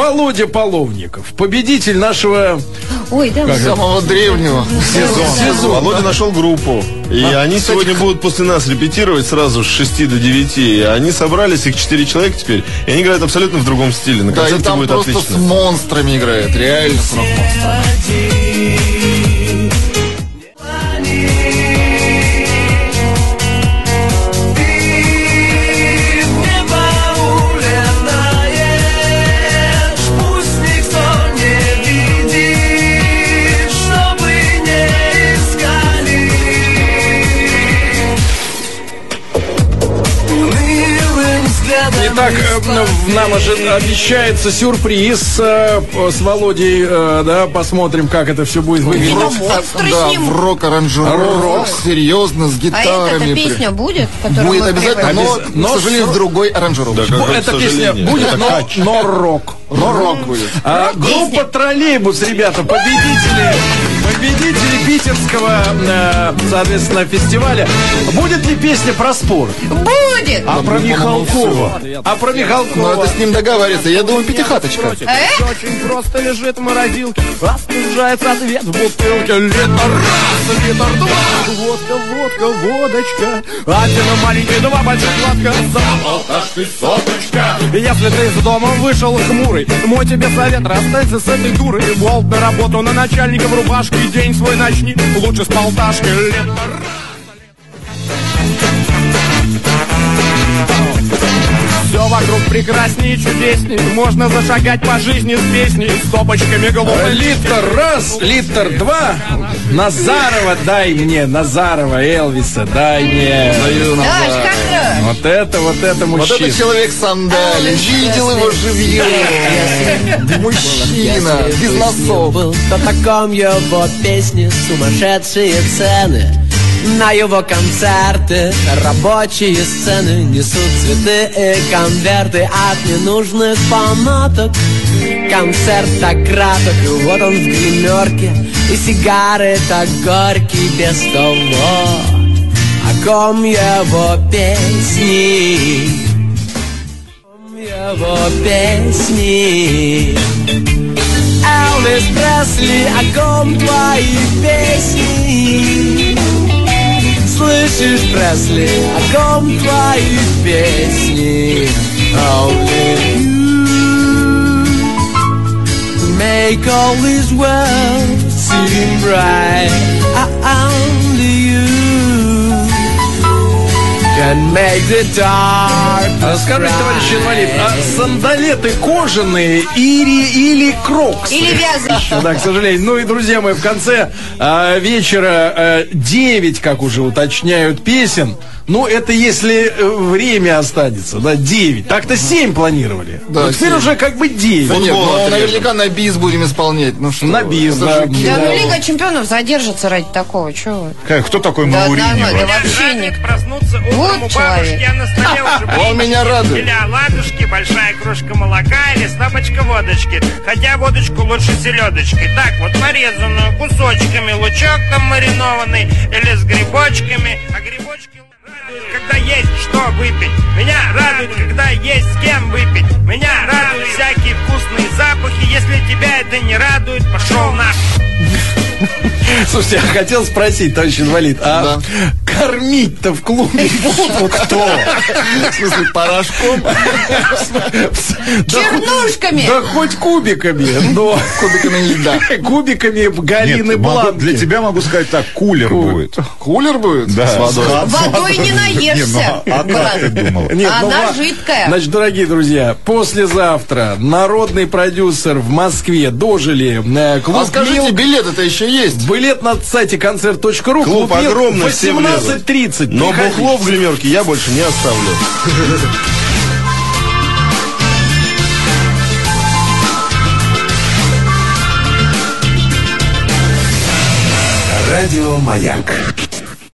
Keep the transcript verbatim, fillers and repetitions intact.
Володя Половников, победитель нашего... Ой, да, самого древнего сезона. Володя нашел группу. И а, они кстати, сегодня будут после нас репетировать сразу с шести до девяти. И они собрались, их четыре человека теперь. И они играют абсолютно в другом стиле. На да, и там будет просто отлично. С монстрами играет. Реально с рок-монстрами. Итак, нам уже обещается сюрприз э, с Володей, э, да, посмотрим, как это все будет выглядеть. Да, в рок-аранжировках, серьезно, с гитарами. А эта песня будет? Будет обязательно, но, но, к сожалению, в другой аранжировке. Да, эта песня будет, это но, но рок. Но рок будет. А, группа «Троллейбус», ребята, победители, победители питерского, э, соответственно, фестиваля. Будет ли песня про спорт? Будет! А про Михалкова? А про Михалкова? Ну, это с ним договаривается. Я думаю, пятихаточка. Очень просто лежит в морозилке, остужается ответ в бутылке. Литр раз, литр два, водка, водка, водочка. Один маленький, два больших сладко, за полташки соточка. Если ты из дома вышел хмурый, мой тебе совет, расстайся с этой дурой. Волк на работу, на начальника в рубашке, день свой начни лучше с полташки. Литр раз. Все вокруг прекрасней, чудесней. Можно зашагать по жизни с песней, с топочками голубых. Литр раз, литр два. Назарова дай мне, Назарова, Элвиса дай мне. Даш, как же? Вот это, вот это мужчина. Вот это человек сандали. Видел его живьем. Мужчина, без носов. То таком его песни сумасшедшие цены. На его концерты рабочие сцены несут цветы и конверты от ненужных фанаток. Концерт так краток, и вот он в гримерке, и сигары так горькие без того, о ком его песни, о ком его песни. Элвис Пресли, о ком твои песни? Слышишь, Пресли, о ком твои песни? Only you make all this world seem bright. Only you can make the dark. Скажите, товарищ инвалид, а сандалеты кожаные или, или кроксы? Или вязаные. Да, к сожалению. Ну и, друзья мои, в конце а, вечера а, девять, как уже уточняют, песен. Ну, это если время останется, да, девять. Так-то семь планировали. Да, ну, теперь семь. Уже как бы девять. Да нет, ну, наверняка на бис будем исполнять. Ну что? На бис, да. Да, ну Лига чемпионов задержится ради такого. Чего вы? Как, кто такой Да, Мауриньо? да, да, вообще не. Проснуться утром Вот у человек. бабушки, а на столе уже Он меня радует. или оладушки, большая кружка молока, или стопочка водочки. Хотя водочку лучше селедочкой. Так вот, порезанную кусочками, лучок там маринованный, или с грибочками. А грибочки радуют, когда есть что выпить. Меня радует, когда есть с кем выпить. Меня радуют всякие вкусные запахи. Если тебя это не радует, пошел нахуй. Слушайте, я хотел спросить, товарищ инвалид, а да. Кормить-то в клубе будут кто? В смысле, порошком? Чернушками! Да хоть кубиками, но... Кубиками льда. Кубиками Галины Бланки. Для тебя могу сказать так, кулер будет. Кулер будет? Да. С водой. Водой не наешься. А как ты думала? Она жидкая. Значит, дорогие друзьья, послезавтра народный продюсер в Москве дожили клуб. А скажите, билет-то еще есть? Билет на сайте концерт точка ру. Клуб огромный, восемнадцать тридцать. Но бухло в гримерке я больше не оставлю. Радио Маяк.